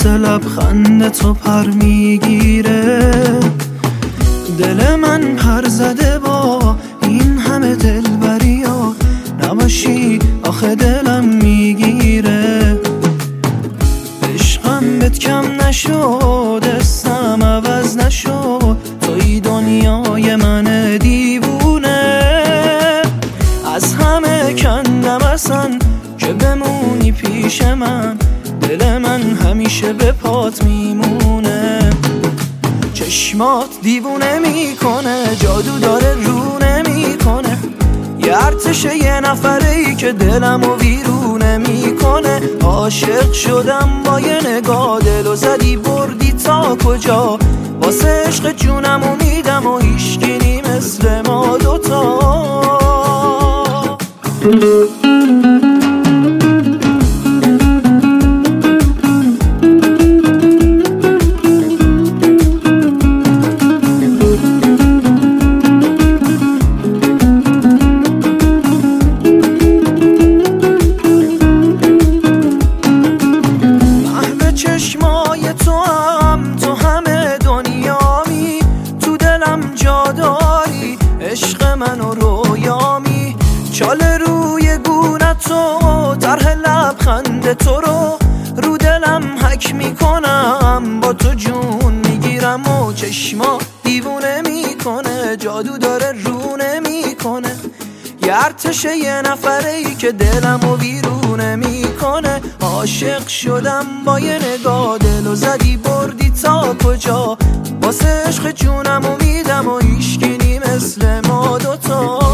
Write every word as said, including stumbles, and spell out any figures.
واسه لبخند تو پر میگیره. دل من پر زده با این همه دلبریا، نباشی آخه دلم میگیره. عشقم بهت کم نشد، اسم عوض نشد، توی دنیای من دیوونه. از همه کندم اصلا که بمونی پیش من، دل من همیشه به پات میمونه. چشمات دیوونه میکنه، جادو داره رو نمیکنه، یه ارتش یه نفره ای که دلمو ویرونه میکنه. عاشق شدم با یه نگاه، دلو زدی بردی تا کجا، واسه عشق جونمو میدم و هیچکی نی مثل ما دوتا. چشمای تو هم تو همه دنیامی، تو دلم جا داری، عشق من و رویامی. چال روی گونت تو، طرح لبخند تو رو رو دلم حک میکنم، با تو جون میگیرم و چشما دیوونه میکنه، جادو داره رو نمیکنه، یه ارتش یه نفره ای که دلمو ویرونه میکنه. عاشق شدم با یه نگاه، دلو زدی بردی تا کجا، واسه عشق جونمو میدم و هیچکی نی مثل ما دوتا.